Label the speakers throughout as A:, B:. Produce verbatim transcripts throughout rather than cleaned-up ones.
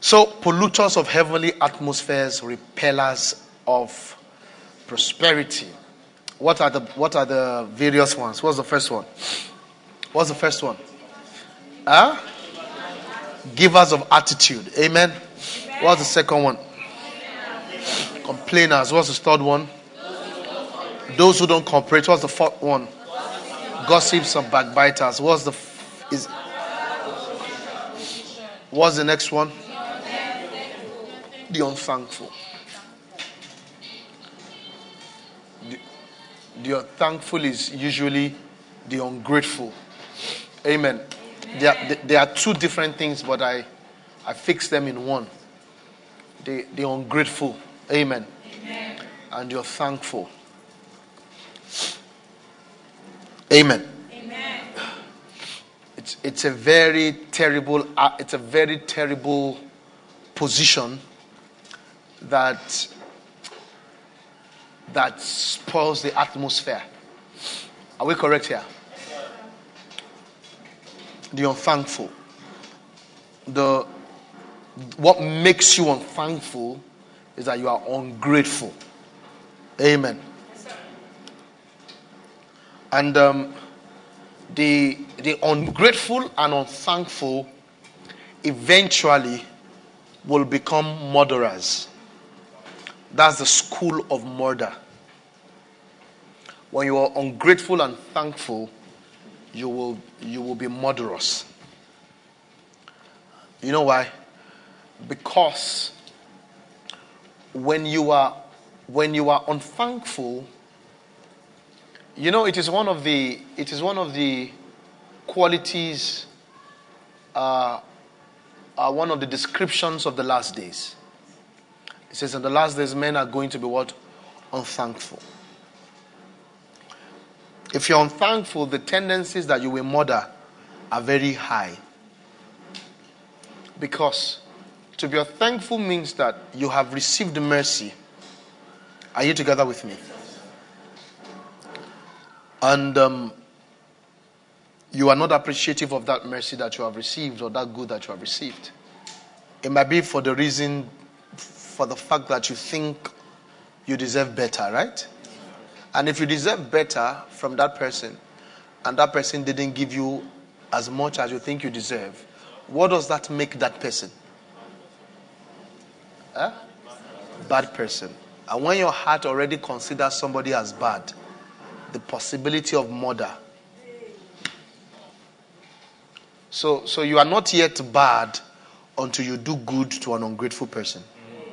A: So, polluters of heavenly atmospheres, repellers of prosperity. What are the what are the various ones? What's the first one? What's the first one? Huh? Givers of attitude. Amen. What's the second one? Complainers. What's the third one? Those who don't cooperate. What's the fourth one? Gossips and backbiters. What's the f- is? What's the next one? The unthankful. The, the unthankful is usually the ungrateful. Amen. There are, there are two different things, but I, I fix them in one. The, the ungrateful. Amen. Amen. And you're thankful. Amen. Amen. It's it's a very terrible uh, it's a very terrible position that that spoils the atmosphere. Are we correct here? The unthankful. The what makes you unthankful is that you are ungrateful. Amen. And um, the the ungrateful and unthankful eventually will become murderers. That's the school of murder. When you are ungrateful and thankful, you will you will be murderous. You know why? Because when you are when you are unthankful, you know it is one of the it is one of the qualities, uh, uh, one of the descriptions of the last days. It says in the last days men are going to be what? Unthankful. If you're unthankful, the tendencies that you will murder are very high. Because to be unthankful means that you have received mercy. Are you together with me? And um, you are not appreciative of that mercy that you have received or that good that you have received. It might be for the reason, for the fact that you think you deserve better, right? And if you deserve better from that person, and that person didn't give you as much as you think you deserve, what does that make that person? Huh? Bad person. And when your heart already considers somebody as bad, the possibility of murder. So, so you are not yet bad until you do good to an ungrateful person.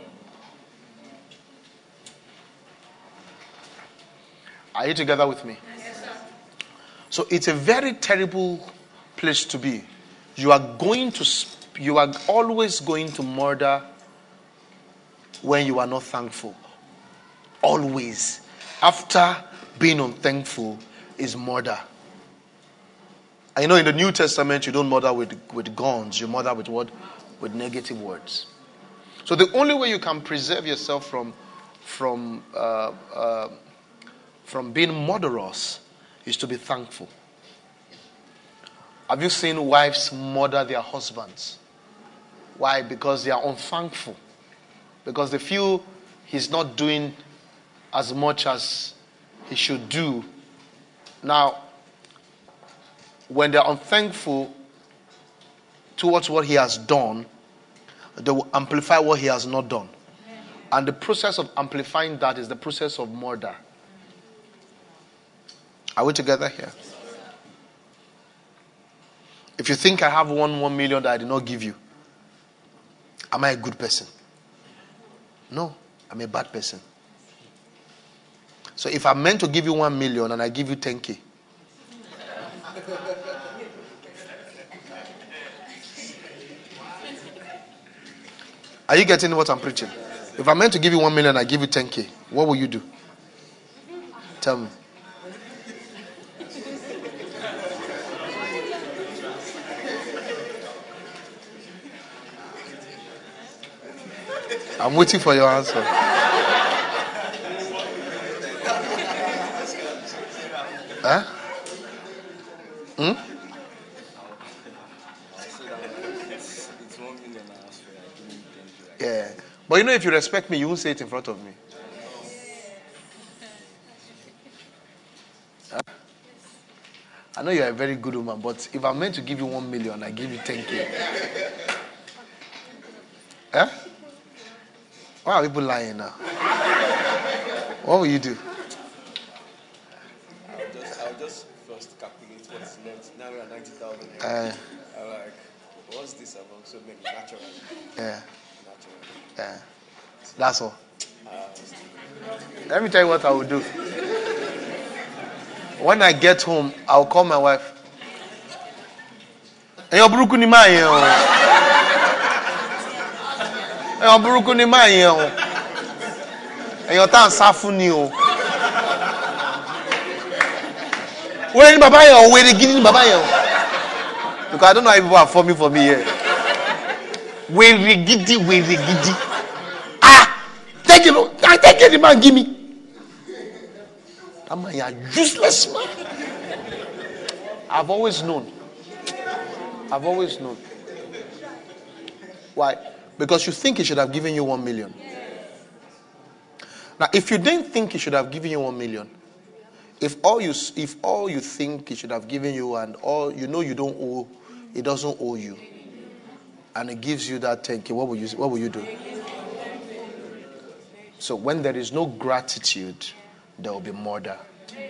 A: Are you together with me? Yes, sir. So it's a very terrible place to be. You are going to, you are always going to murder when you are not thankful. Always. After being unthankful is murder. And you know in the New Testament you don't murder with, with guns. You murder with what? With negative words. So the only way you can preserve yourself from from uh, uh, from being murderous is to be thankful. Have you seen wives murder their husbands? Why? Because they are unthankful. Because they feel he's not doing as much as he should do. Now, when they're unthankful towards what he has done, they will amplify what he has not done. And the process of amplifying that is the process of murder. Are we together here? If you think I have one one million that I did not give you, am I a good person? No, I'm a bad person. So if I'm meant to give you one million and I give you ten K, are you getting what I'm preaching? If I'm meant to give you one million and I give you ten K, what will you do? Tell me. I'm waiting for your answer. Huh? Hmm? Yeah. But you know, if you respect me, you won't say it in front of me. Huh? I know you're a very good woman, but if I'm meant to give you one million, I give you ten K. Huh? Why are people lying now? What will you do?
B: I'll just, I'll just first calculate what's left. Now we're at ninety thousand.
A: Uh,
B: I'm like, what's this among so many? Naturally.
A: yeah.
B: Naturally.
A: Yeah. That's all.
B: Uh,
A: Let me tell you what I will do. When I get home, I'll call my wife. Eyan buruku ni ma yen o. Eyan buruku ni ma yen o. Eyan ta nsa fun ni o. Where ni baba yen o? Where gidi ni baba yen o? Because I don't know how people are forming for me here. Where gidi, where gidi. Ah, take it, I take it, the man give me. That man, you are useless man. I've always known. I've always known. Why? Because you think he should have given you one million. Now, if you didn't think he should have given you one million, if all you if all you think he should have given you and all you know you don't owe, he doesn't owe you, and it gives you that ten K, what will you what will you do? So when there is no gratitude, there will be murder.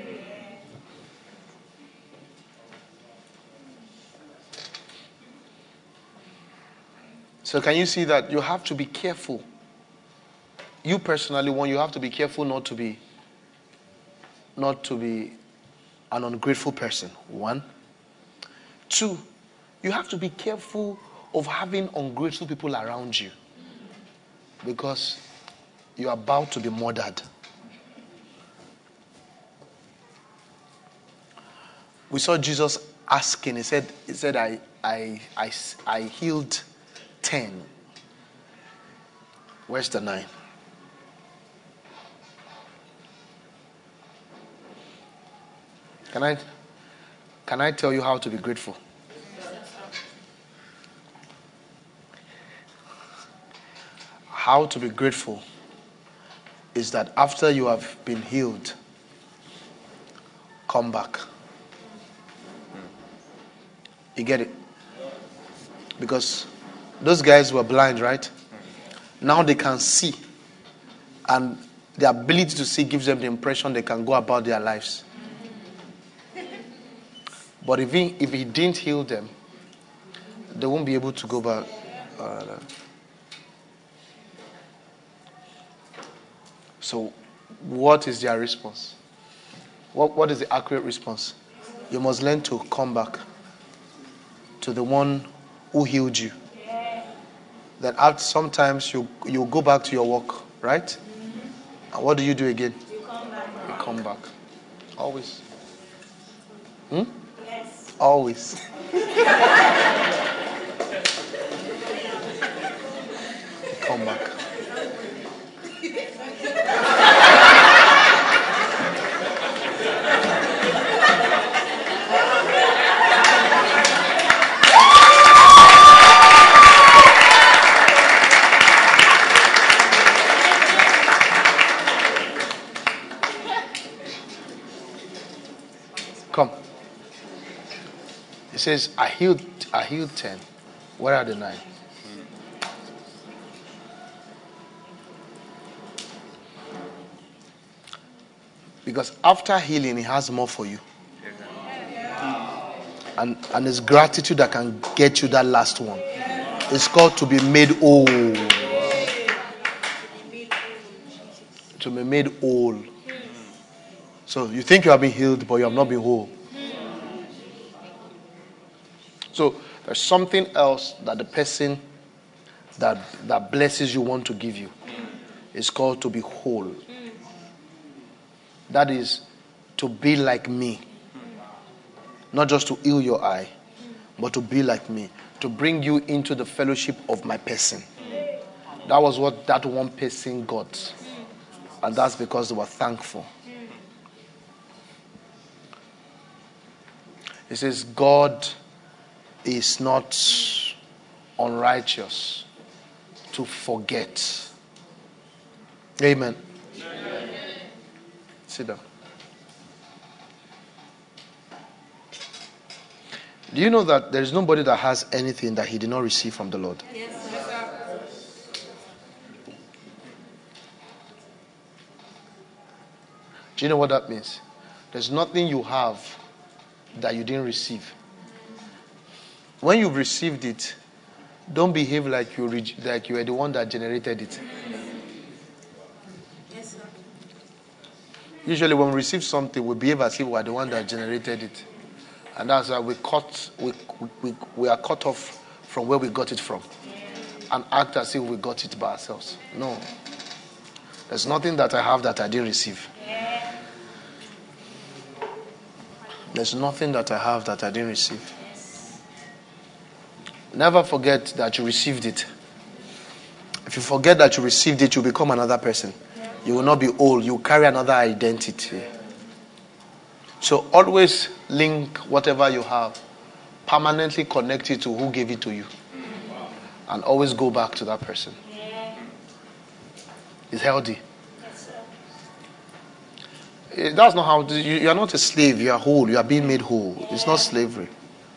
A: So can you see that you have to be careful? You personally, one, you have to be careful not to be not to be an ungrateful person. One. Two, you have to be careful of having ungrateful people around you. Because you're about to be murdered. We saw Jesus asking, he said, he said, I I I I healed ten. Where's the nine? Can I can I tell you how to be grateful? How to be grateful is that after you have been healed, come back. You get it? Because those guys were blind, right? Now they can see. And the ability to see gives them the impression they can go about their lives. But if he, if he didn't heal them, they won't be able to go back. Uh, so what is their response? What, what is the accurate response? You must learn to come back to the one who healed you. Then after sometimes you you go back to your work, right? Mm-hmm. And what do you do again? You come back. You come back. Always. Hmm? Yes. Always. Come back. Come. It says, I healed, I healed ten. Where are the nine? Because after healing, he has more for you. And, and it's gratitude that can get you that last one. It's called to be made whole. To be made whole. So you think you have been healed, but you have not been whole. So there's something else that the person that that blesses you want to give you. It's called to be whole. That is to be like me. Not just to heal your eye, but to be like me. To bring you into the fellowship of my person. That was what that one person got. And that's because they were thankful. It says God is not unrighteous to forget. Amen. Amen. Sit down. Do you know that there is nobody that has anything that he did not receive from the Lord? Yes, sir. Do you know what that means? There's nothing you have that you didn't receive. When you've received it, don't behave like you re- like you are the one that generated it. Yes, sir. Usually when we receive something, we behave as if we are the one that generated it. And that's why we cut we, we, we are cut off from where we got it from. And act as if we got it by ourselves. No. There's nothing that I have that I didn't receive. There's nothing that I have that I didn't receive. Never forget that you received it. If you forget that you received it, you become another person. You will not be old. You will carry another identity. So always link whatever you have. Permanently connect it to who gave it to you. And always go back to that person. It's healthy. That's not how, you are not a slave. You are whole. You are being made whole. It's not slavery.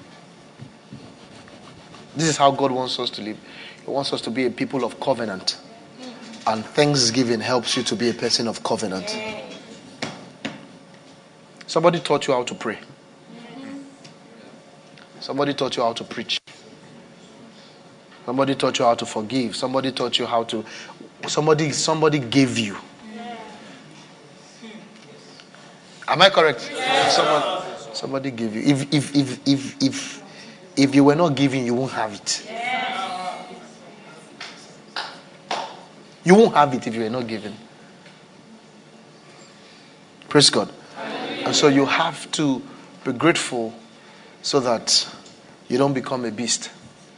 A: This is how God wants us to live. He wants us to be a people of covenant. And thanksgiving helps you to be a person of covenant. Somebody taught you how to pray. Somebody taught you how to preach. Somebody taught you how to forgive. Somebody taught you how to... Somebody, somebody gave you. Am I correct? Yes. Someone, somebody gave you. If if if if if if you were not giving, you won't have it. Yes. You won't have it if you were not giving. Praise God. Amen. And so you have to be grateful so that you don't become a beast.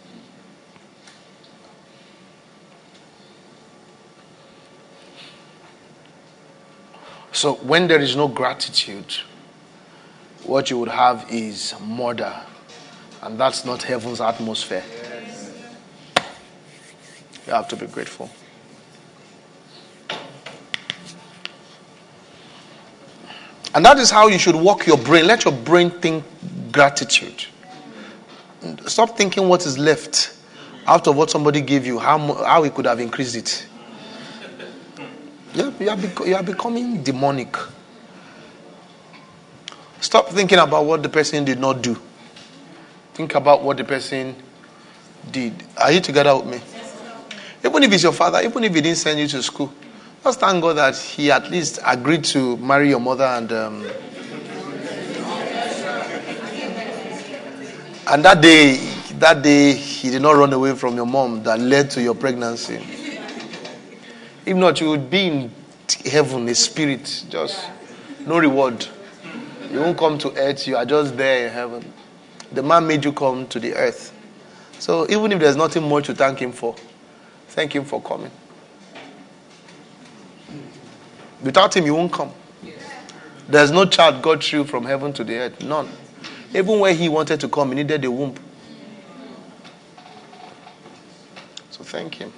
A: So when there is no gratitude, what you would have is murder. And that's not heaven's atmosphere. Yes. You have to be grateful. And that is how you should walk your brain. Let your brain think gratitude. Stop thinking what is left out of what somebody gave you, how, how he could have increased it. You are, bec- you are becoming demonic. Stop thinking about what the person did not do. Think about what the person did. Are you together with me? Even if it's your father, even if he didn't send you to school, just thank God that he at least agreed to marry your mother and um, and that day, that day he did not run away from your mom that led to your pregnancy. If not, you would be in heaven, a spirit, just no reward. You won't come to earth, you are just there in heaven. The man made you come to the earth. So even if there's nothing more to thank him for, thank him for coming. Without him, you won't come. There's no child God threw from heaven to the earth. None. Even when he wanted to come, he needed a womb. So thank him.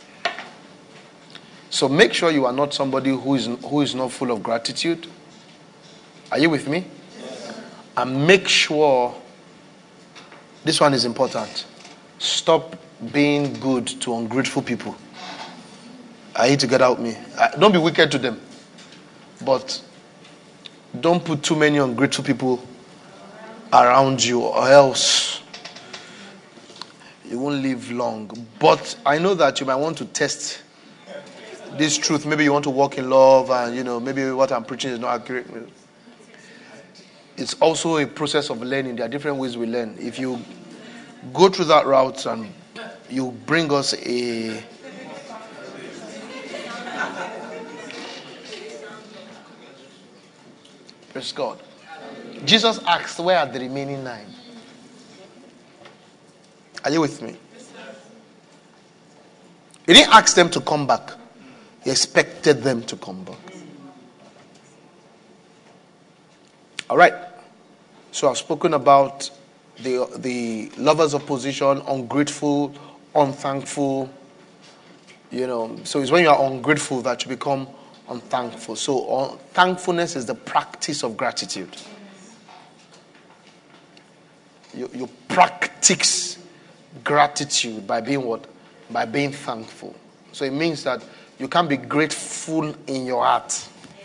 A: So make sure you are not somebody who is who is not full of gratitude. Are you with me? Yes. And make sure, this one is important. Stop being good to ungrateful people. Are you together with me? Don't be wicked to them. But don't put too many ungrateful people around you, or else you won't live long. But I know that you might want to test this truth. Maybe you want to walk in love, and you know, maybe what I'm preaching is not accurate. It's also a process of learning. There are different ways we learn. If you go through that route and you bring us a praise God. Jesus asked, where are the remaining nine? Are you with me? He didn't ask them to come back. He expected them to come back. All right. So I've spoken about the the lovers of position, ungrateful, unthankful, You know, so it's when you are ungrateful that you become unthankful. So uh, thankfulness is the practice of gratitude. You, you practice gratitude by being what? By being thankful. So it means that you can't be grateful in your heart.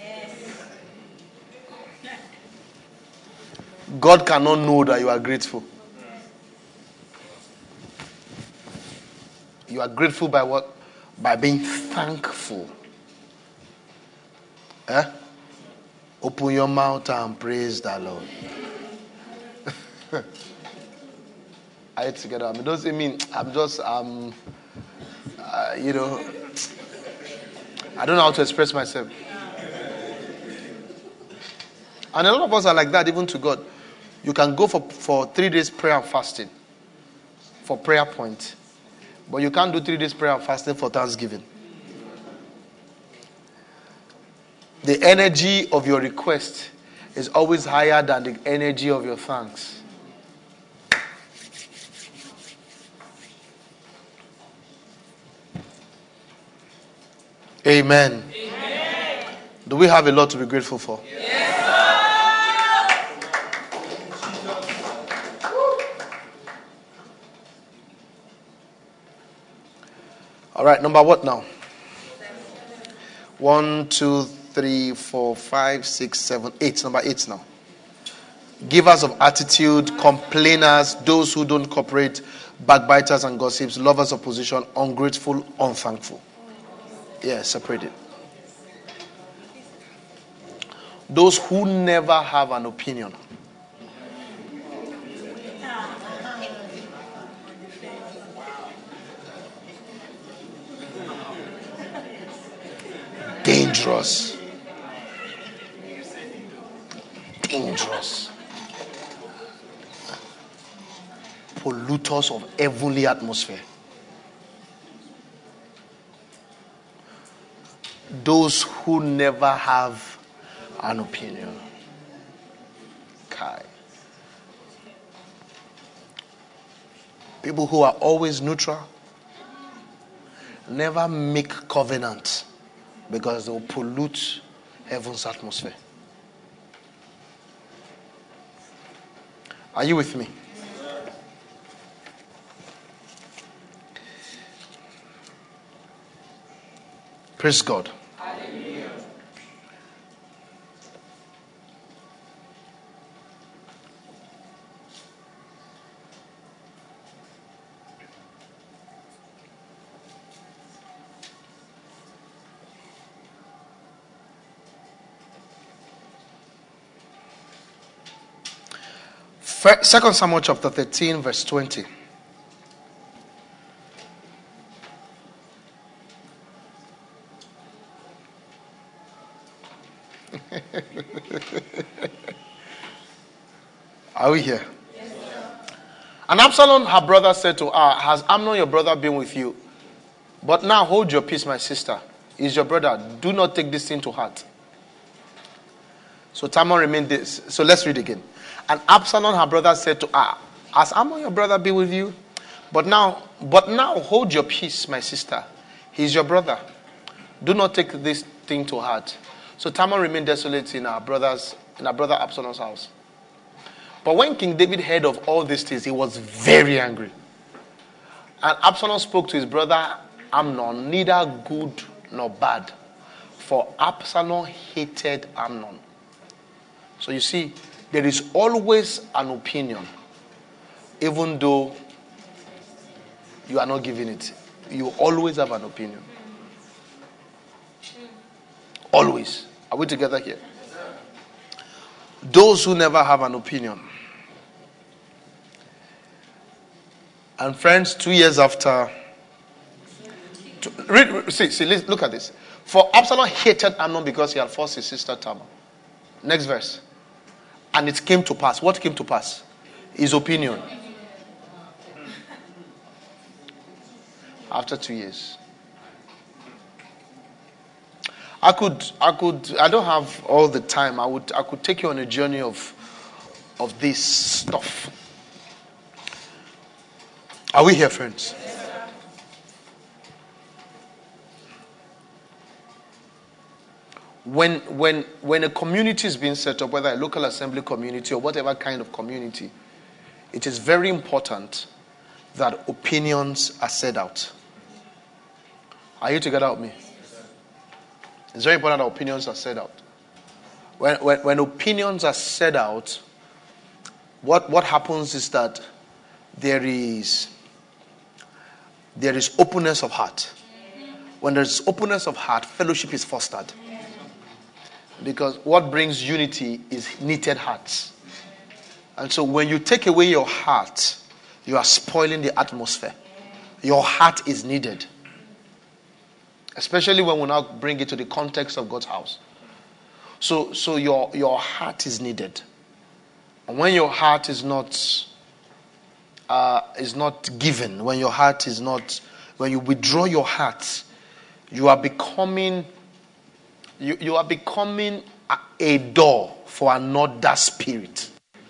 A: God cannot know that you are grateful. You are grateful by what? By being thankful. Eh? Open your mouth and praise the Lord. Are you together? I mean, doesn't mean I'm just, um, uh, you know, I don't know how to express myself. And a lot of us are like that, even to God. You can go for, for three days prayer and fasting for prayer point, but you can't do three days prayer and fasting for Thanksgiving. The energy of your request is always higher than the energy of your thanks. Amen. Amen. Do we have a lot to be grateful for? Yes. All right, number what now? One, two, three, four, five, six, seven, eight. Number eight now. Givers of attitude, complainers, those who don't cooperate, backbiters and gossips, lovers of position, ungrateful, unthankful. Yeah, separate it. Those who never have an opinion. Dangerous. Dangerous. Polluters of heavenly atmosphere. Those who never have an opinion. Kai. People who are always neutral. Never make covenant. Because they will pollute heaven's atmosphere. Are you with me? Praise God. Hallelujah. Second Samuel chapter thirteen, verse twenty. Are we here? Yes, and Absalom, her brother, said to her, has Amnon your brother been with you? But now hold your peace, my sister. He is your brother. Do not take this thing to heart. So Tamar remained this. So let's read again. And Absalom, her brother, said to her, has Amnon your brother been with you? But now, but now hold your peace, my sister. He is your brother. Do not take this thing to heart. So Tamar remained desolate in her brother's, in her brother Absalom's house. But when King David heard of all these things, he was very angry. And Absalom spoke to his brother Amnon, neither good nor bad, for Absalom hated Amnon. So you see, there is always an opinion, even though you are not giving it. You always have an opinion. Always. Are we together here? Those who never have an opinion. And friends, two years after, two, read, see, see, look at this. For Absalom hated Amnon because he had forced his sister Tamar. Next verse. And it came to pass. What came to pass? His opinion. After two years. I could, I could, I don't have all the time. I would, I could take you on a journey of, of this stuff. Are we here, friends? when when when a community is being set up, whether a local assembly community or whatever kind of community, it is very important that opinions are said out. Are you together with me? It's very important that opinions are said out. When when, when opinions are said out, what, what happens is that there is there is openness of heart. When there's openness of heart, fellowship is fostered. Because what brings unity is knitted hearts. And so when you take away your heart, you are spoiling the atmosphere. Your heart is needed. Especially when we now bring it to the context of God's house. So, so your, your heart is needed. And when your heart is not uh, is not given, when your heart is not, when you withdraw your heart, you are becoming you, you are becoming a, a door for another spirit.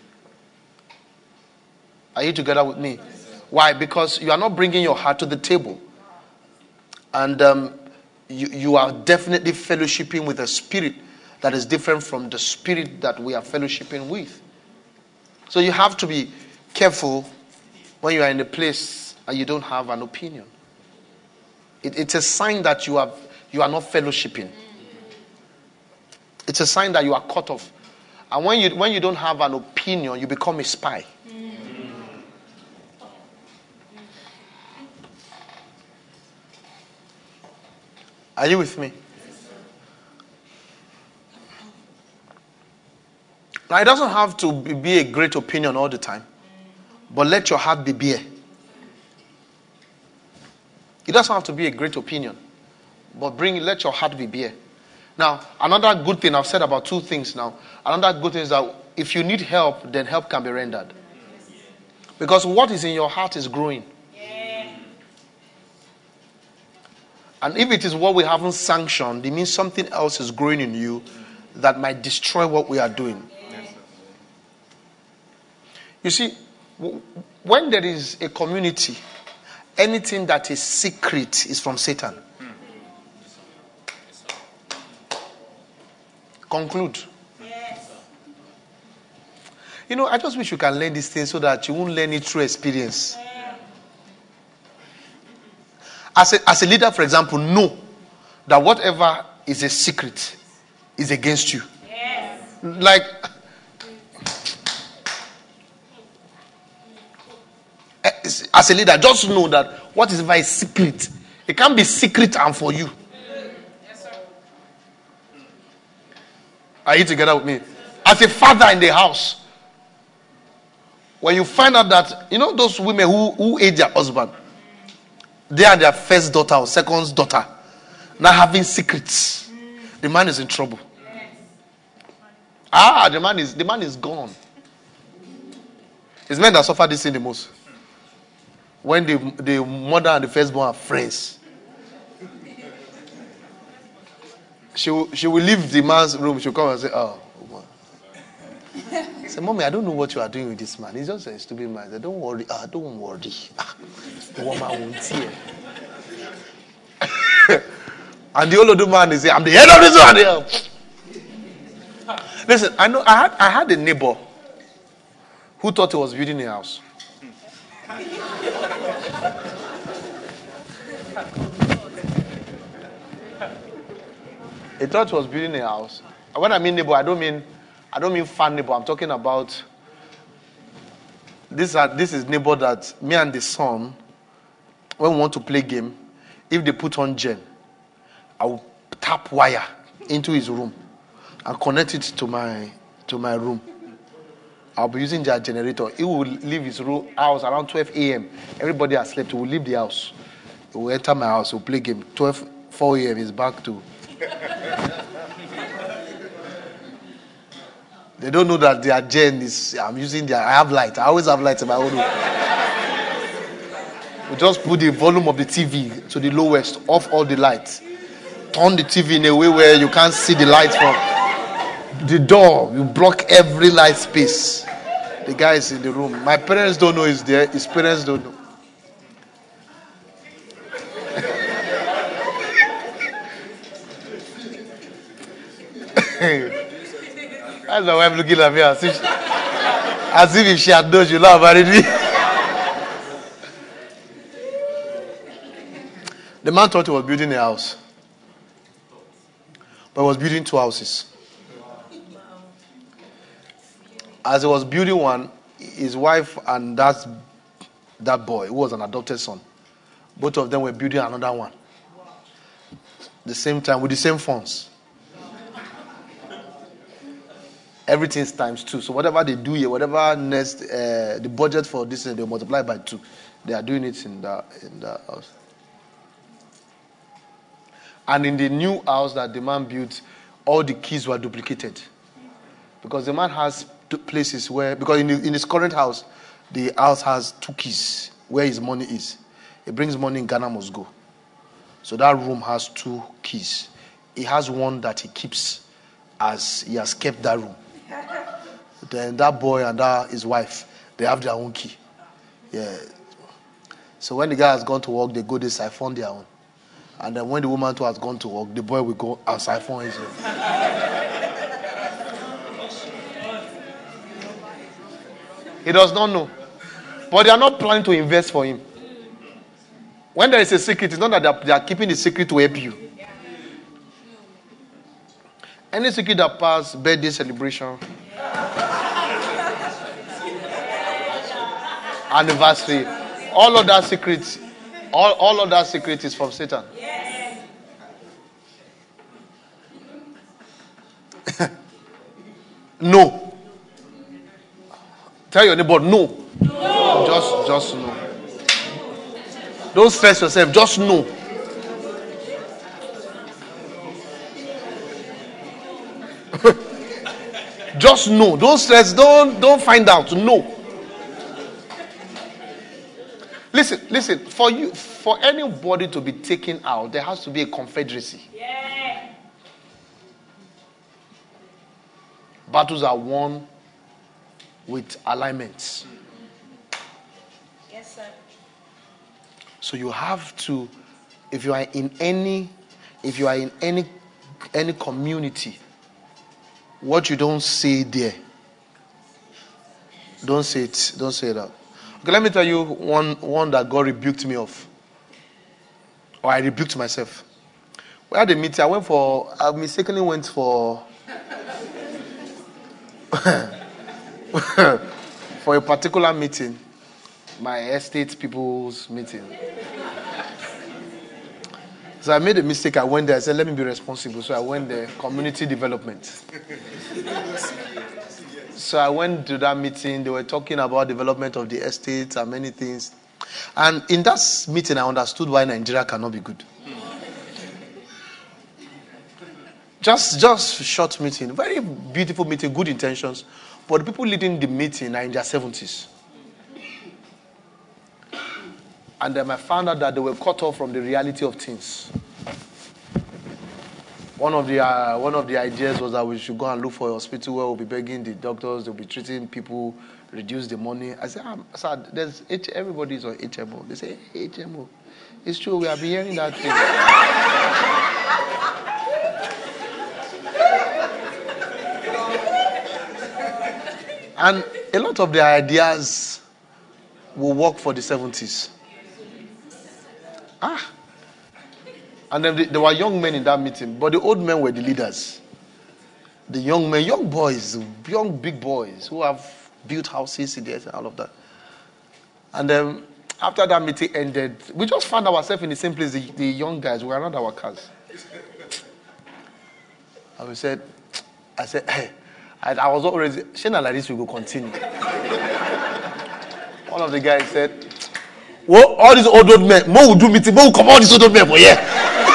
A: Are you together with me? Why? Because you are not bringing your heart to the table. And um, you, you are definitely fellowshipping with a spirit that is different from the spirit that we are fellowshipping with. So you have to be careful when you are in a place and you don't have an opinion. It, it's a sign that you have you are not fellowshipping. It's a sign that you are cut off. And when you when you don't have an opinion, you become a spy. Are you with me? Now, it doesn't have to be a great opinion all the time. But let your heart be bare. It doesn't have to be a great opinion. But bring let your heart be bare. Now, another good thing, I've said about two things now. Another good thing is that if you need help, then help can be rendered. Because what is in your heart is growing. And if it is what we haven't sanctioned, it means something else is growing in you that might destroy what we are doing. You see, when there is a community, anything that is secret is from Satan. Conclude. Yes. You know, I just wish you can learn these things so that you won't learn it through experience. As a, as a leader, for example, know that whatever is a secret is against you. Yes. Like, as a leader, just know that what is very secret, it can't be secret and for you. Yes, sir. Are you together with me? As a father in the house, when you find out that, you know, those women who, who age their husband, they are their first daughter or second daughter, now having secrets, the man is in trouble. Ah, the man is the man is gone. It's men that suffer this thing the most. When the, the mother and the firstborn are friends. She will, she will leave the man's room. She'll come and say, oh, say, Mommy, I don't know what you are doing with this man. He's just a stupid man. I said, don't worry. Ah, don't worry. Ah, the woman won't hear. And the old man is saying, I'm the head of this one. Listen, I know I had I had a neighbor who thought he was building a house. He thought he was building a house. And when I mean neighbor, I don't mean I don't mean fan neighbor. I'm talking about this. Uh, this is neighbor that me and the son, when we want to play game, if they put on gen, I will tap wire into his room and connect it to my to my room. I'll be using their generator. He will leave his room, house around twelve a.m. Everybody has slept. He will leave the house. He will enter my house. He will play game. twelve, four a.m. He's back to. They don't know that their gen is. I'm using their. I have light. I always have light in my own room. We just put the volume of the T V to the lowest, off all the lights, turn the T V in a way where you can't see the lights from the door. You block every light space. The guy is in the room. My parents don't know he's there. His parents don't know. That's my wife looking at me as if, as if, if she had known, she would not have married me. The man thought he was building a house, but he was building two houses. As he was building one, his wife and that, that boy, who was an adopted son, both of them were building another one. The same time, with the same funds. Everything's times two. So whatever they do here, whatever next, uh, the budget for this, they multiply by two. They are doing it in that in that house. And in the new house that the man built, all the keys were duplicated. Because the man has two places where, because in, the, in his current house, the house has two keys where his money is. He brings money in Ghana, must go. So that room has two keys. He has one that he keeps as he has kept that room. Then that boy and that his wife, they have their own key. Yeah. So when the guy has gone to work, they go, they siphon their own. And then when the woman too has gone to work, the boy will go and siphon his own. He does not know. But they are not planning to invest for him. When there is a secret, it's not that they are, they are keeping the secret to help you. Any secret that passes birthday celebration, anniversary, all of that secret, all, all of that secret is from Satan. No. Tell your neighbor, no. no. Just, just no. Don't stress yourself. Just no. Just no. Don't stress. Don't, don't find out. No. Listen, listen. For you, for anybody to be taken out, there has to be a confederacy. Yeah. Battles are won with alignments.
C: Yes, sir.
A: So you have to, if you are in any, if you are in any, any community, what you don't say there, don't say it. Don't say that. Okay, let me tell you one, one that God rebuked me of, or I rebuked myself. We had a meeting. I went for, I mistakenly went for. For a particular meeting, my estate people's meeting. So I made a mistake. I went there. I said, let me be responsible. So I went there, community development. So I went to that meeting. They were talking about development of the estates and many things. And in that meeting, I understood why Nigeria cannot be good. Just, just short meeting. Very beautiful meeting, good intentions. But the people leading the meeting are in their seventies. And then I found out that they were cut off from the reality of things. One of the uh, one of the ideas was that we should go and look for a hospital where we'll be begging the doctors, they'll be treating people, reduce the money. I said, ah, sir, there's H- everybody's on H M O. They say, H M O. It's true, we have been hearing that thing. And a lot of their ideas will work for the seventies. Ah. And then there were young men in that meeting, but the old men were the leaders. The young men, young boys, young big boys who have built houses in there and all of that. And then after that meeting ended, we just found ourselves in the same place. The, the young guys were around our cars. And we said, I said, hey, I, I was already, Shana like this, we will continue. One of the guys said, well, all these old old men, Mo will do meeting, Mo will come all these old old men for here.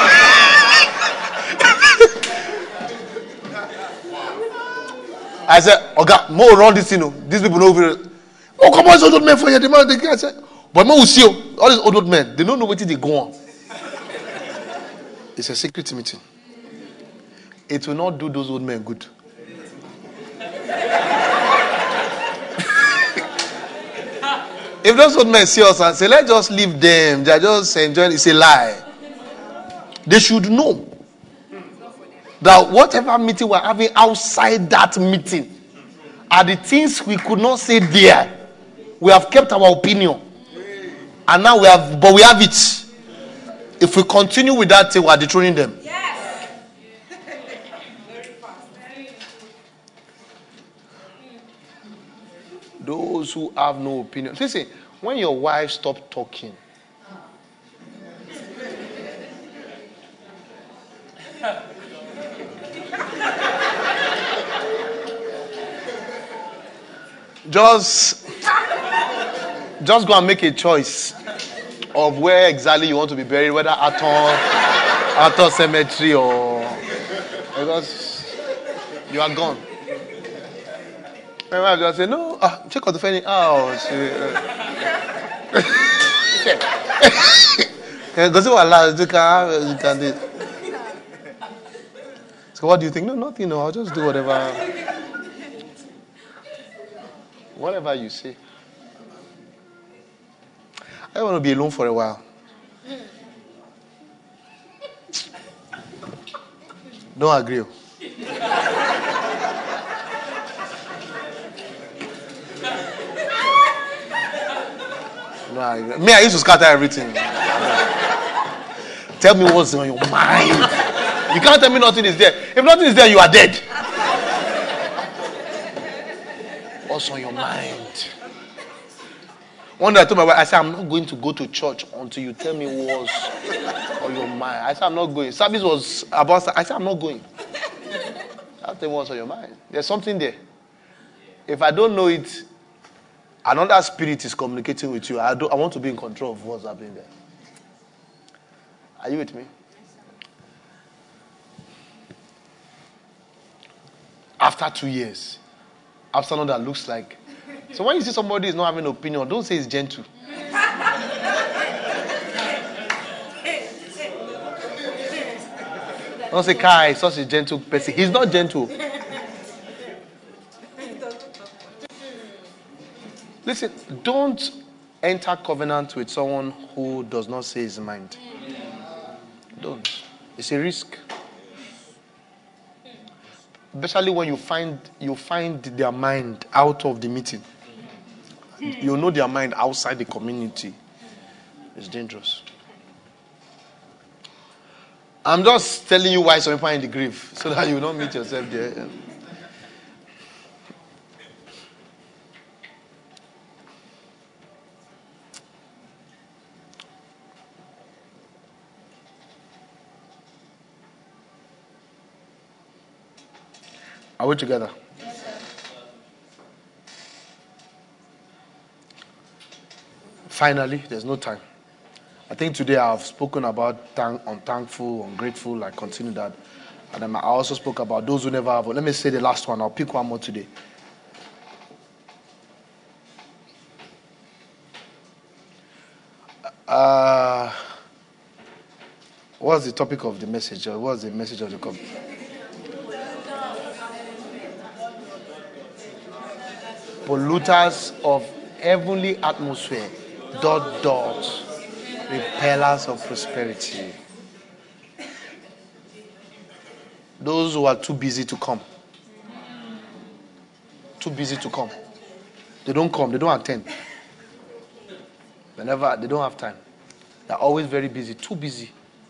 A: I said, Oga, Mo will run this, you know, these people know very. Oh, come on, these old old men for here. The man, the guy said, but Mo will see you, all these old old men, they don't know what they go on. It's a secret meeting. It will not do those old men good. If those old men see us and say, let's just leave them, they are just enjoying, it's a lie. They should know. that whatever meeting we're having outside that meeting are the things we could not say there. We have kept our opinion. And now we have, but we have it. If we continue with that thing, we are dethroning them.
C: Yes.
A: Those who have no opinion. Listen, when your wife stops talking, just, just go and make a choice of where exactly you want to be buried, whether Aton, Aton Cemetery or, because you are gone. My wife just say, no, ah, check out the funny house. Go see what Allah can do. So what do you think? No, nothing. No, I'll just do whatever, whatever you say. I want to be alone for a while. Don't agree. No, I, me, I used to scatter everything. Tell me what's on your mind. You can't tell me nothing is there. If nothing is there, you are dead. What's on your mind? One day I told my wife, I said, I'm not going to go to church until you tell me what's on your mind. I said, I'm not going. Service was about, I said, I'm not going. I'll tell me what's on your mind. There's something there. If I don't know it, another spirit is communicating with you. I don't. I want to be in control of what's happening there. Are you with me? After two years, after someone that looks like. So when you see somebody is not having an opinion, don't say it's gentle. Don't say Kai is such a gentle person. He's not gentle. Listen, don't enter covenant with someone who does not say his mind. Don't. It's a risk. Especially when you find you find their mind out of the meeting. You know their mind outside the community. It's dangerous. I'm just telling you why some people are in the grave, so that you don't meet yourself there. Are we together?
C: Yes, sir.
A: Finally, there's no time. I think today I've spoken about thank, unthankful, ungrateful. I continue that. And then I also spoke about those who never have. Let me say the last one. I'll pick one more today. Uh, what's the topic of the message? Or what's the message of the company? Polluters of heavenly atmosphere, dot dot, repellers of prosperity. Those who are too busy to come. Too busy to come. They don't come, they don't attend. Whenever they don't have time. They're always very busy, too busy.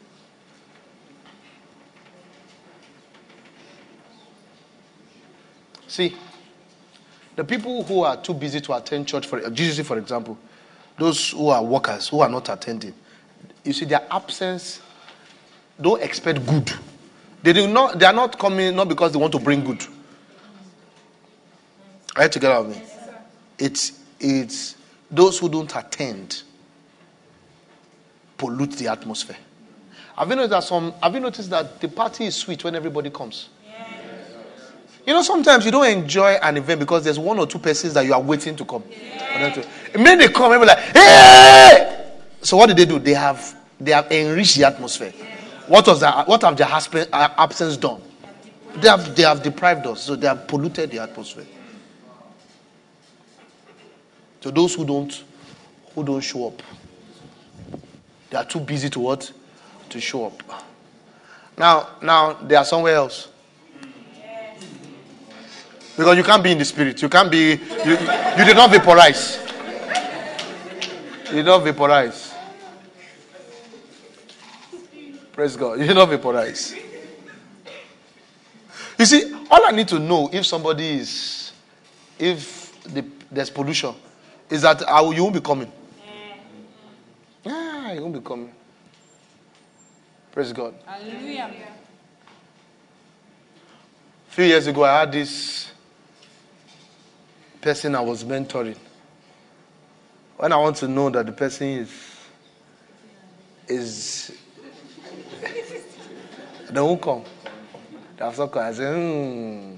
A: See, the people who are too busy to attend church, for G C C, for example, those who are workers, who are not attending, you see their absence, don't expect good. They do not. They are not coming not because they want to bring good. Are you together with me? It's it's those who don't attend pollute the atmosphere. Have you noticed that some? Have you noticed that the party is sweet when everybody comes? You know, sometimes you don't enjoy an event because there's one or two persons that you are waiting to come. Yeah. When they come, everybody like, hey! So what did they do? They have they have enriched the atmosphere. Yeah. What was that? What have their absence done? They have they have deprived us. So they have polluted the atmosphere. So those who don't who don't show up, they are too busy to what? To show up. Now, now they are somewhere else. Because you can't be in the spirit. You can't be, you, you did not vaporize. You did not vaporize. Praise God. You did not vaporize. You see, all I need to know if somebody is, if the, there's pollution, is that I will, you won't be coming. Ah, you won't be coming. Praise God. Hallelujah. A few years ago, I had this person I was mentoring. When I want to know that the person is, is, they won't come. They have not come. I say, hmm.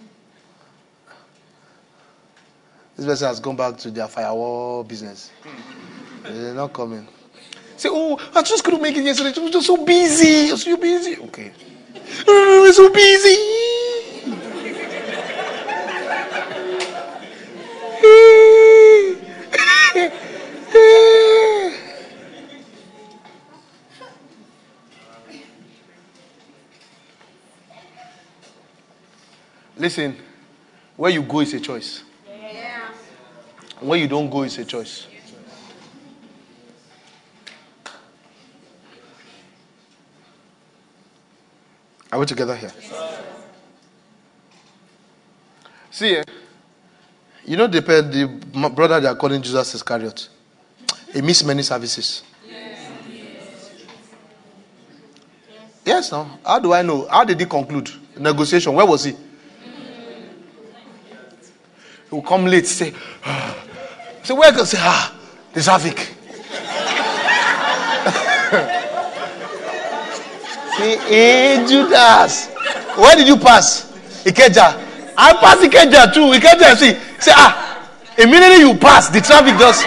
A: This person has gone back to their firewall business. They're not coming. Say, oh, I just couldn't make it yesterday. I was just so busy. I was so busy. Okay. Oh, I'm so busy. Listen, where you go is a choice. Yeah. Where you don't go is a choice. Are we together here? Yes. See, you know the, the brother they are calling Jesus Iscariot. He missed many services. Yes. Yes, no. How do I know? How did he conclude? Negotiation. Where was he? He will come late, say, ah. Say, where can say, ah, the traffic. Say, hey, Judas, where did you pass? Ikeja. I passed Ikeja too. Ikeja, see, say, ah, immediately you pass, the traffic just.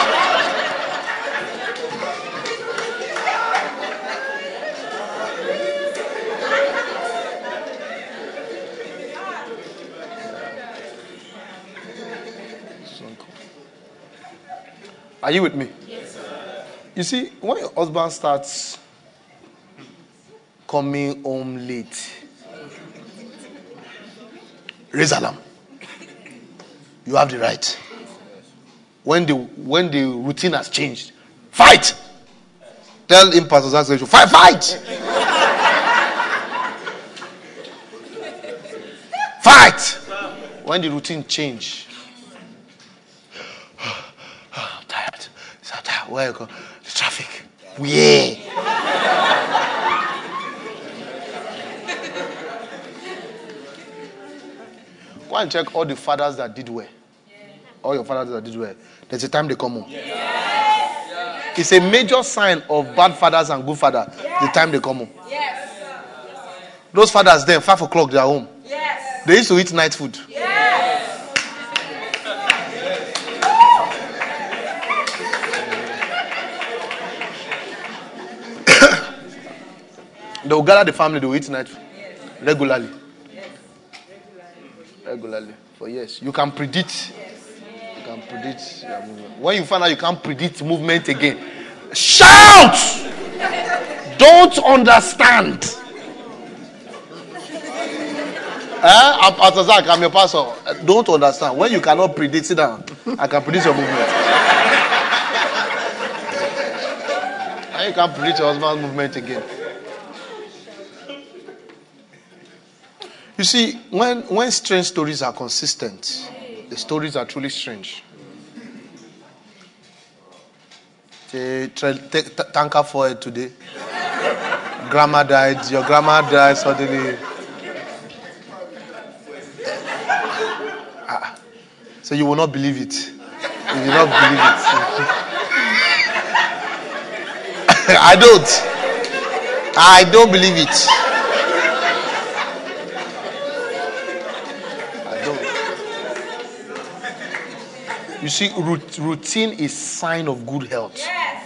A: Are you with me? Yes, sir. You see, when your husband starts coming home late, raise alarm. You have the right. When the when the routine has changed, fight. Tell him, Pastor Zach, fight, fight, fight. When the routine change. Where you go? The traffic. Yeah. Go and check all the fathers that did well. All your fathers that did well. There's a time they come home. Yes. It's a major sign of bad fathers and good fathers. Yes. The time they come home. Yes. Those fathers then, five o'clock, they are home. Yes. They used to eat night food. Yes. They will gather the family, they will eat night yes. regularly. Yes. Regularly. For yes. You can predict. Yes. You can predict your movement. When you find out you can't predict movement again, shout! Don't understand. eh? Pastor Zach, I'm your pastor. Don't understand. When you cannot predict, sit down. I can predict your movement. And you can't predict your husband's movement again. You see, when, when strange stories are consistent, the stories are truly strange. Tanker for it today. Grandma died. Your grandma died suddenly. Ah. So you will not believe it. You will not believe it. I don't. I don't believe it. You see, routine is sign of good health. Yes.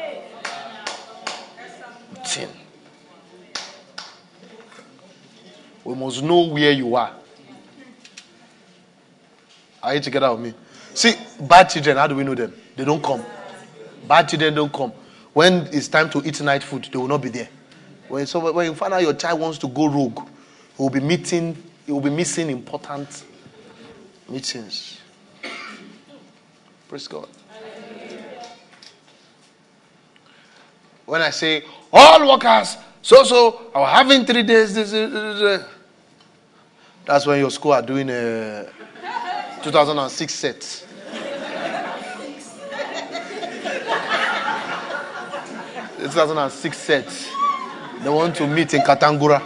A: Routine. We must know where you are. Are you together with me? See, bad children, how do we know them? They don't come. Bad children don't come. When it's time to eat night food, they will not be there. When, so when you find out your child wants to go rogue, he will be meeting, he will be missing important Meetings. Praise God. When I say all workers, so so, I was having three days. This, this, this, this. That's when your school are doing a two thousand six set. two thousand six set. They want to meet in Katangura.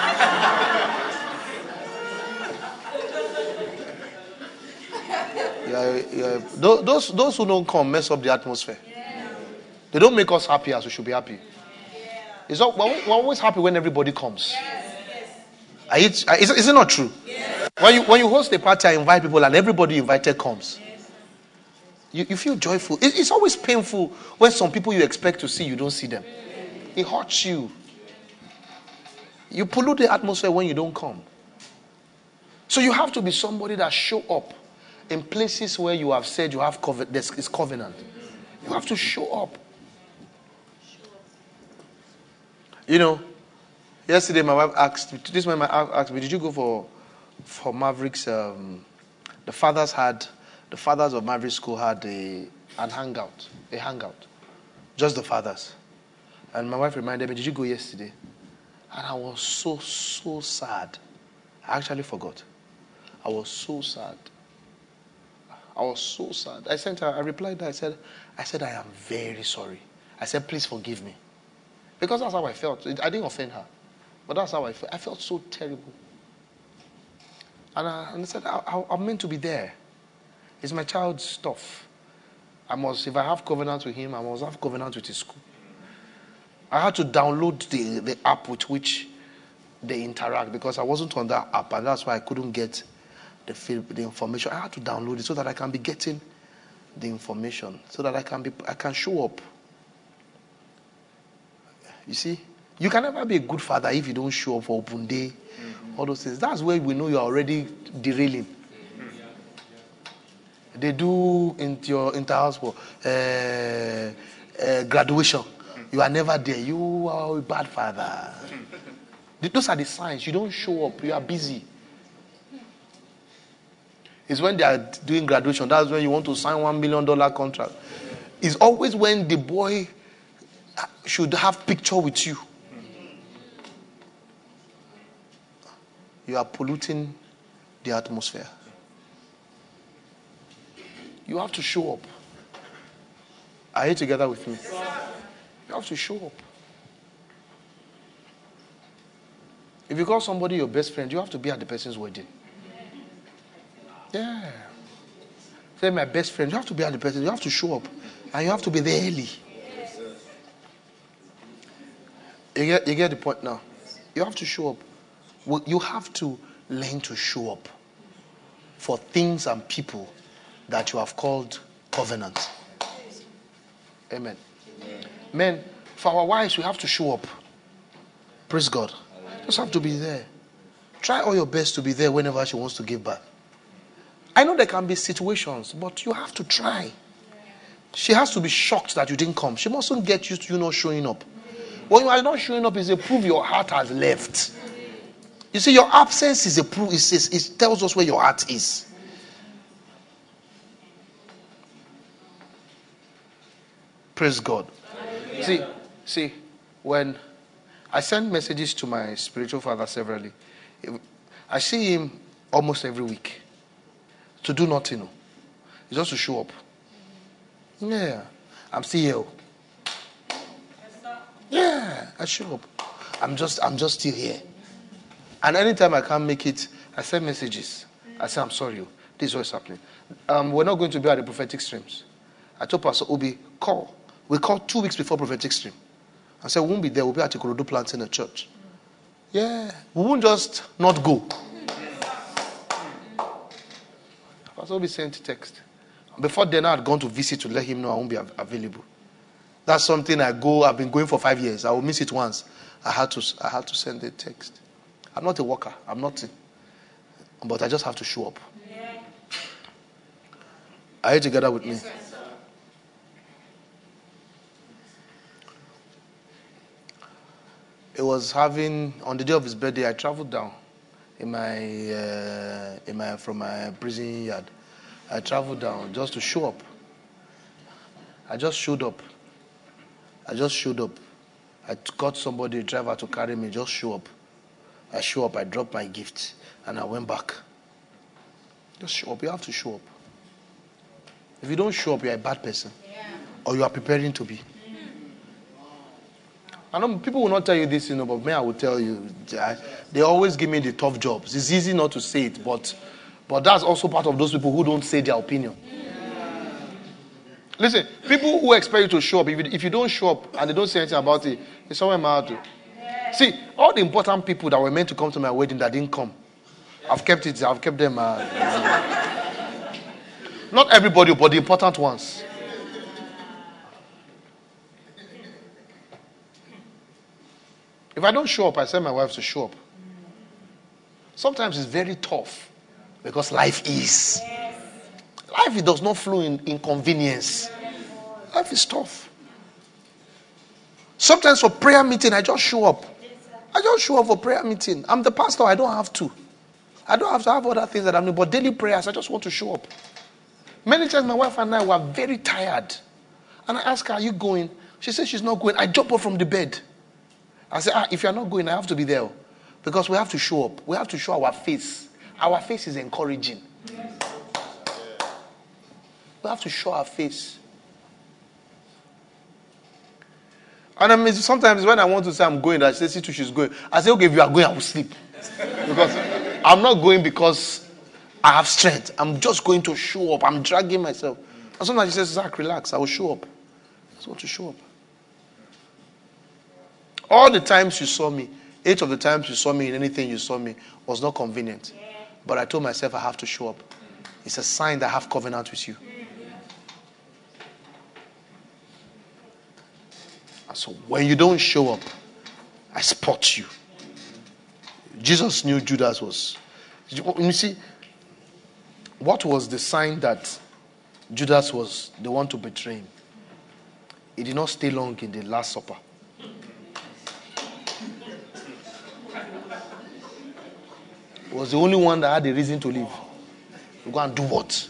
A: Yeah, yeah. Those, those who don't come mess up the atmosphere. They don't make us happy as we should be happy. It's all, we're always happy when everybody comes. Are you, is, is it not true? When you, when you host a party, I invite people and everybody invited comes. You, you feel joyful. It, it's always painful when some people you expect to see, you don't see them. It hurts you. You pollute the atmosphere when you don't come. So you have to be somebody that show up in places where you have said you have covenant. There's covenant. You have to show up. You know, yesterday my wife asked, this man asked me, did you go for for Mavericks? Um, the fathers had, the fathers of Maverick School had a an hangout, a hangout, just the fathers. And my wife reminded me, did you go yesterday? And I was so so sad. I actually forgot. I was so sad. I was so sad. I sent her. I replied. I said, I said I am very sorry. I said, please forgive me. Because that's how I felt. I didn't offend her. But that's how I felt. I felt so terrible. And I, and I said, I, I, I'm meant to be there. It's my child's stuff. I must, if I have covenant with him, I must have covenant with his school. I had to download the, the app with which they interact because I wasn't on that app and that's why I couldn't get the, the information. I had to download it so that I can be getting the information, so that I can be, I can show up. You see, you can never be a good father if you don't show up for open day, mm-hmm. all those things. That's where we know you are already derailing. Mm-hmm. They do in your inter-house for uh, uh, graduation. Mm-hmm. You are never there. You are a bad father. Mm-hmm. Those are the signs. You don't show up. You are busy. It's when they are doing graduation. That's when you want to sign one million dollar contract. It's always when the boy should have picture with you. You are polluting the atmosphere. You have to show up. Are you together with me? You have to show up. If you call somebody your best friend, you have to be at the person's wedding. Yeah. Say my best friend, you have to be at the person. You have to show up. And you have to be there early. You get, you get the point now. You have to show up. Well, you have to learn to show up for things and people that you have called covenant. Amen. Amen. Men, for our wives, we have to show up. Praise God. Just have to be there. Try all your best to be there whenever she wants to give birth. I know there can be situations, but you have to try. She has to be shocked that you didn't come. She mustn't get used to you not showing up. When you are not showing up, is a proof your heart has left. You see, your absence is a proof. It, says, it tells us where your heart is. Praise God. See, see, when I send messages to my spiritual father severally, I see him almost every week. To do nothing. No. It's just to show up. Yeah. I'm still here. Yeah, I show up. I'm just I'm just still here. And anytime I can't make it, I send messages. I say, I'm sorry, this is what's happening. Um, we're not going to be at the prophetic streams. I told Pastor Obi, call. We called two weeks before prophetic stream. I said, we won't be there. We'll be at the Ikorodu planting a church. Yeah, we won't just not go. Pastor Obi sent a text. Before then, I had gone to visit to let him know I won't be available. That's something I go, I've been going for five years. I will miss it once. I had to I had to send a text. I'm not a worker. I'm not a, but I just have to show up. Yeah. Are you together with yes, me? Sir. It was having, on the day of his birthday, I traveled down. in my, uh, in my, from my prison yard. I traveled down just to show up. I just showed up. I just showed up. I got somebody, a driver, to carry me. Just show up. I show up. I dropped my gift, and I went back. Just show up. You have to show up. If you don't show up, you're a bad person, yeah. Or you are preparing to be. I know people will not tell you this, you know, but me, I will tell you. I, they always give me the tough jobs. It's easy not to say it, but, but that's also part of those people who don't say their opinion. Listen, people who expect you to show up, if you, if you don't show up and they don't say anything about it, it's somewhere mad to. See, all the important people that were meant to come to my wedding that didn't come, I've kept it, I've kept them. Uh, not everybody, but the important ones. If I don't show up, I send my wife to show up. Sometimes it's very tough because life is. Life, it does not flow in inconvenience. Life is tough. Sometimes for prayer meeting, I just show up. I just show up for prayer meeting. I'm the pastor. I don't have to. I don't have to have other things that I'm doing. But daily prayers, I just want to show up. Many times my wife and I were very tired. And I ask her, are you going? She says she's not going. I jump up from the bed. I say, ah, if you're not going, I have to be there. Because we have to show up. We have to show our face. Our face is encouraging. We have to show our face. And I mean, sometimes when I want to say I'm going, I say, see to she's going. I say, okay, if you are going, I will sleep. Because I'm not going because I have strength. I'm just going to show up. I'm dragging myself. And sometimes she says, Zach, relax. I will show up. I just want to show up. All the times you saw me, eight of the times you saw me in anything you saw me was not convenient. But I told myself I have to show up. It's a sign that I have covenant with you. And so when you don't show up, I spot you. Jesus knew Judas was. You see, what was the sign that Judas was the one to betray him? He did not stay long in the Last Supper. He was the only one that had a reason to leave. To go and do what?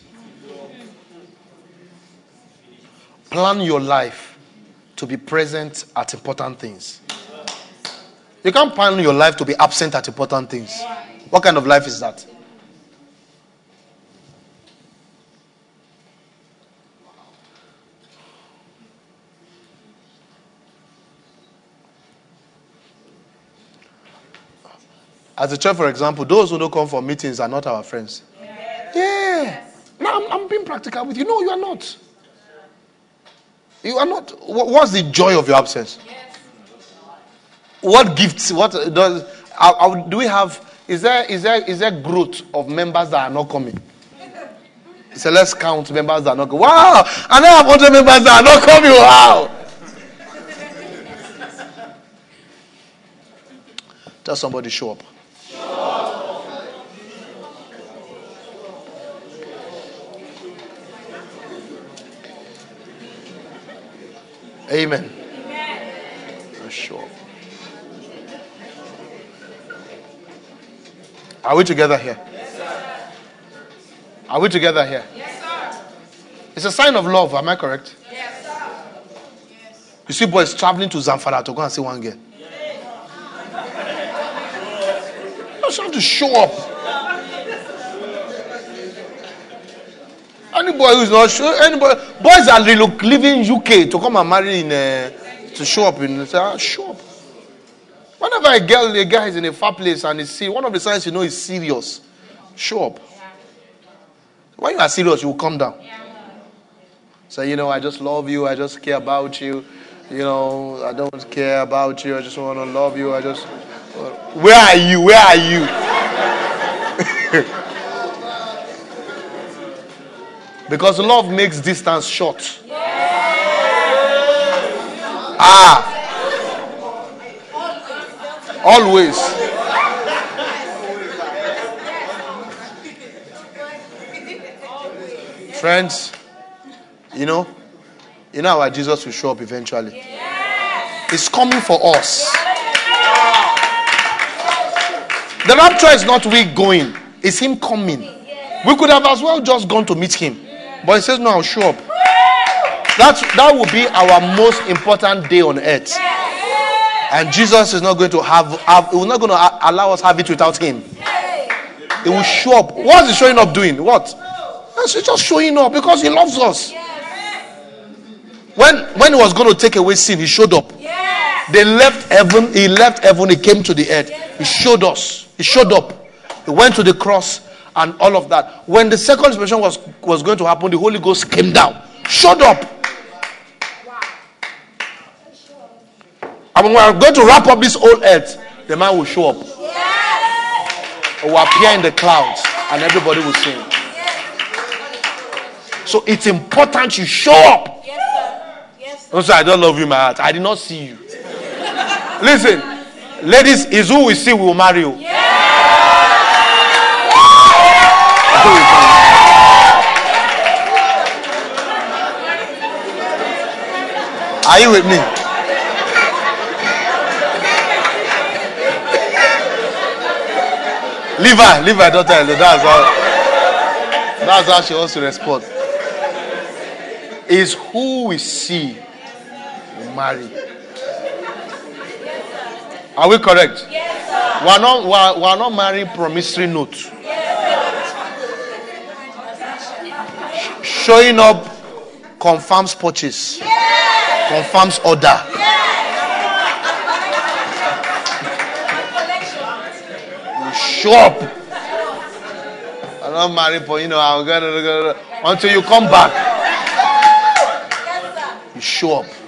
A: Plan your life to be present at important things. You can't plan your life to be absent at important things. What kind of life is that? As a church, for example, those who don't come for meetings are not our friends. Yes. Yeah. Yes. No, I'm, I'm being practical with you. No, you are not. You are not. What's the joy of your absence? Yes. What gifts? What does? Are, are, do we have? Is there? Is there? Is there growth of members that are not coming? So let's count members that are not coming. Wow! And I have other members that are not coming. Wow! Tell somebody, show up. Amen. Amen. Sure. Are we together here?
C: Yes, sir.
A: Are we together here?
C: Yes, sir.
A: It's a sign of love, am I correct?
C: Yes, sir. Yes.
A: You see boys traveling to Zamfara to go and see one girl. You just have to show up. Anybody who's not sure, anybody, boys are leaving U K to come and marry in, uh, to show up in, uh, show up. Whenever a girl, a guy is in a far place and is see, one of the signs you know is serious, show up. When you are serious, you will come down. So, you know, I just love you, I just care about you. You know, I don't care about you, I just want to love you, I just... Where are you? Where are you? Because love makes distance short. Ah. Always. Friends, you know, you know our Jesus will show up eventually. He's coming for us. The rapture is not we going, it's him coming. We could have as well just gone to meet him. But he says, no, I'll show up. That's, that will be our most important day on earth. And Jesus is not going to have, have he will not going to allow us have it without him. He will show up. What's he showing up doing? What? He's just showing up because he loves us. When, when he was going to take away sin, he showed up. They left heaven. He left heaven. He came to the earth. He showed us. He showed up. He went to the cross and all of that. When the second dispensation was, was going to happen, the Holy Ghost came down. Showed up. And when we are going to wrap up this whole earth, the man will show up. He will appear in the clouds and everybody will sing. So it's important you show up.
C: Yes, sir. Yes, sir.
A: Don't say, I don't love you in my heart. I did not see you. Listen, ladies, is who we see we will marry you.
C: Yeah.
A: Are you with me? Leave her, leave her daughter alone. That's how, that's how she wants to respond. Is who we see we marry. Are we correct?
C: Yes, sir.
A: We are not, we are, we are not marrying promissory note. Showing up confirms purchase. Confirms order. You show up. I'm not married for, you know, I'm gonna, gonna, until you come back. You show up.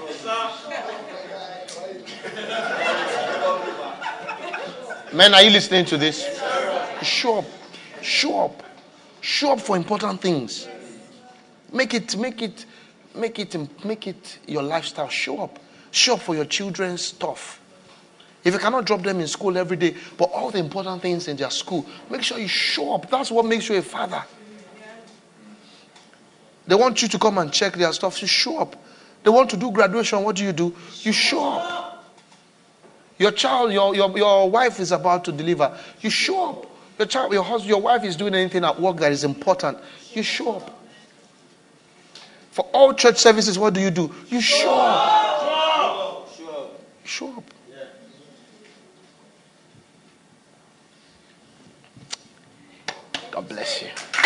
A: Men, are you listening to this? Show up. Show up. Show up for important things. Make it, make it, make it, make it your lifestyle. Show up. Show up for your children's stuff. If you cannot drop them in school every day, but all the important things in their school, make sure you show up. That's what makes you a father. They want you to come and check their stuff. You show up. They want to do graduation. What do you do? You show up. Your child, your, your, your wife is about to deliver. You show up. Your child, your husband, your wife is doing anything at work that is important. You show up. For all church services, what do you do? You show up. Show up. God bless you.